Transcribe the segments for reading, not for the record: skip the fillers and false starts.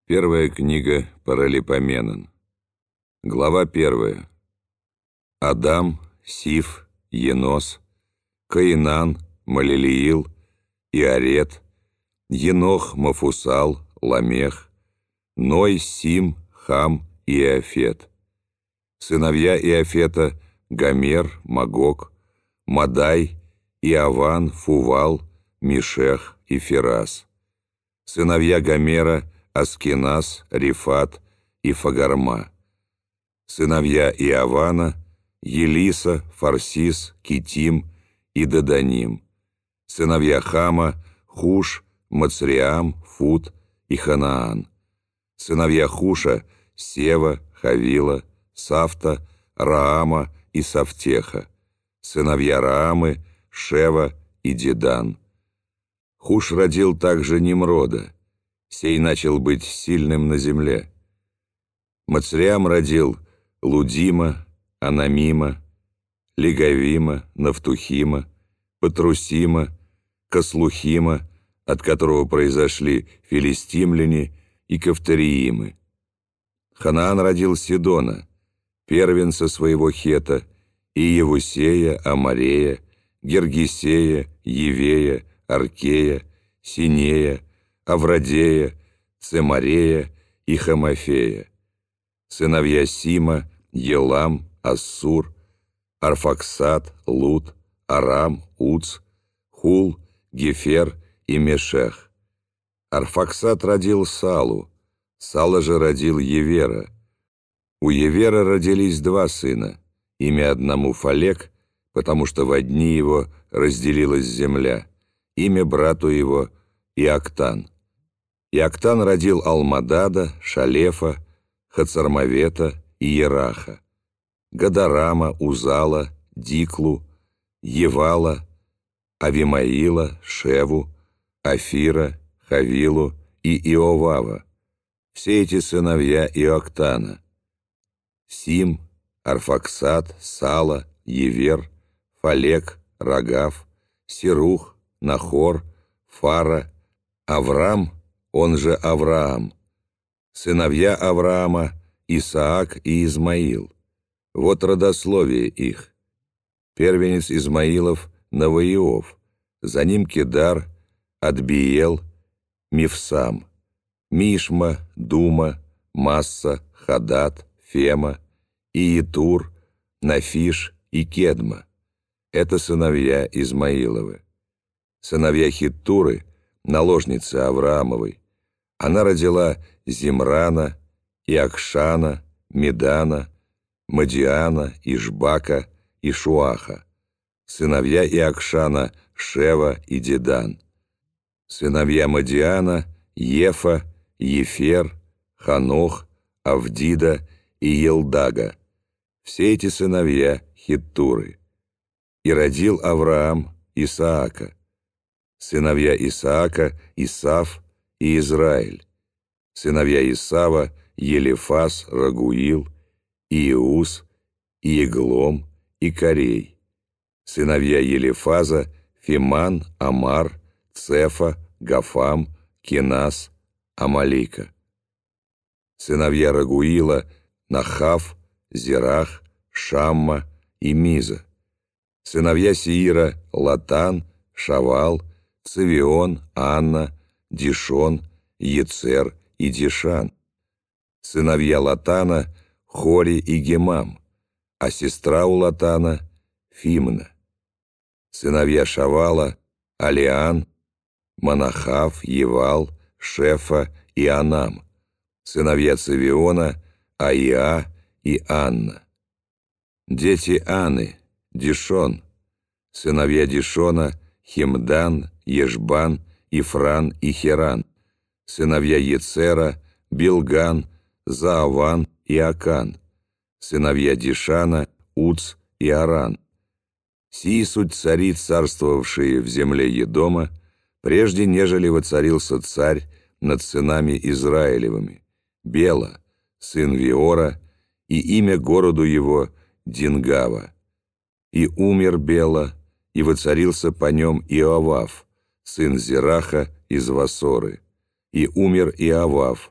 Первая книга Паралипоменон. Глава 1. Адам, Сиф, Енос, Каинан, Малилиил, Иарет, Енох, Мафусал, Ламех, Ной, Сим, Хам и Иафет. Сыновья Иафета — Гомер, Магог, Мадай, Иаван, Фувал, Мишех и Фирас. Сыновья Гомера — Аскиназ, Рифат и Фагарма. Сыновья Иавана — Елиса, Фарсис, Китим и Даданим. Сыновья Хама — Хуш, Мацриам, Фут и Ханаан. Сыновья Хуша — Сева, Хавила, Сафта, Раама и Сафтеха. Сыновья Раамы — Шева и Дедан. Хуш родил также Nimрода. Сей начал быть сильным на земле. Мацриам родил Лудима, Анамима, Легавима, Нафтухима, Патрусима, Каслухима, от которого произошли филистимляне и кавториимы. Ханаан родил Сидона, первенца своего Хета, и Евусея, Амарея, Гергесея, Евея, Аркея, Синея, Аврадея, Цемарея и Хамафея. Сыновья Сима — Елам, Ассур, Арфаксад, Луд, Арам, Уц, Хул, Гефер и Мешех. Арфаксад родил Салу, Сала же родил Евера. У Евера родились два сына, имя одному Фалек, потому что во дни его разделилась земля, имя брату его Иоктан. Иоктан родил Алмадада, Шалефа, Хацармавета и Ераха, Гадарама, Узала, Диклу, Евала, Авимаила, Шеву, Афира, Хавилу и Иовава. Все эти сыновья Иоктана. Сим, Арфаксад, Сала, Евер, Фалек, Рагав, Сирух, Нахор, Фара, Аврам, он же Авраам. Сыновья Авраама — Исаак и Измаил. Вот родословие их. Первенец Измаилов — Наваиов, за ним Кедар, Адбиел, Мифсам, Мишма, Дума, Масса, Хадат, Фема, Иетур, Нафиш и Кедма. Это сыновья Измаиловы. Сыновья Хиттуры — наложницы Авраамовой. Она родила Зимрана, Иакшана, Медана, Мадиана, Ишбака и Шуаха. Сыновья Иакшана — Шева и Дедан. Сыновья Мадиана — Ефа, Ефер, Ханох, Авдида и Елдага. Все эти сыновья Хиттуры. И родил Авраам Исаака. Сыновья Исаака — Исав и Израиль. Сыновья Исава — Елифас, Рагуил, Иеус, Иеглом и Корей. Сыновья Елифаза — Фиман, Амар, Цефа, Гафам, Кинас, Амалика. Сыновья Рагуила — Нахав, Зерах, Шамма и Миза. Сыновья Сиира — Латан, Шавал, Цивион, Анна, Дишон, Ецер и Дишан. Сыновья Латана — Хори и Гемам, а сестра у Латана — Фимна. Сыновья Шавала — Алиан, Манахав, Евал, Шефа и Анам. Сыновья Цивиона — Аиа и Анна. Дети Аны — Дишон. Сыновья Дишона — Химдан, Ешбан, Ифран и Херан. Сыновья Ецера — Билган, Зааван и Акан. Сыновья Дишана — Уц и Аран. Сии суть цари, царствовавшие в земле Едома, прежде нежели воцарился царь над сынами Израилевыми, Бела, сын Виора, и имя городу его Дингава. И умер Бела, и воцарился по нем Иовав, сын Зераха из Васоры. И умер Иовав,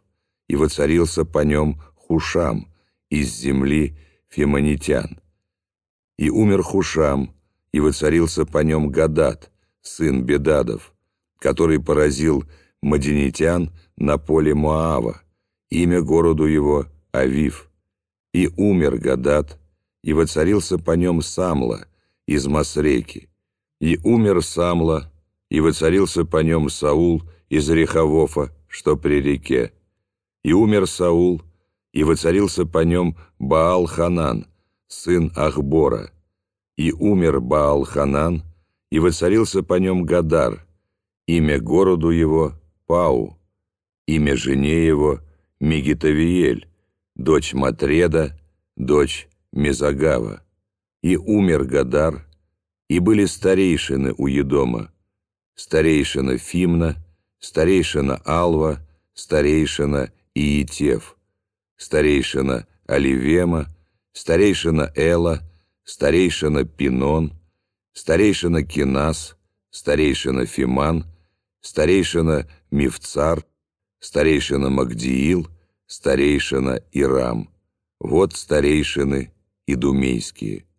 и воцарился по нем Хушам из земли фемонитян. И умер Хушам, и воцарился по нем Гадад, сын Бедадов, который поразил мадианитян на поле Моава, имя городу его Авив. И умер Гадад, и воцарился по нем Самла из Масреки. И умер Самла, и воцарился по нем Саул из Рехавофа, что при реке. И умер Саул, и воцарился по нем Баал-Ханан, сын Ахбора. И умер Баал-Ханан, и воцарился по нем Гадар, имя городу его Пау, имя жене его Мегитавиель, дочь Матреда, дочь Мезагава. И умер Гадар, и были старейшины у Едома, старейшина Фимна, старейшина Алва, старейшина Иетев, старейшина Оливема, старейшина Эла, старейшина Пинон, старейшина Кинас, старейшина Фиман, старейшина Мифцар, старейшина Магдиил, старейшина Ирам. Вот старейшины идумейские.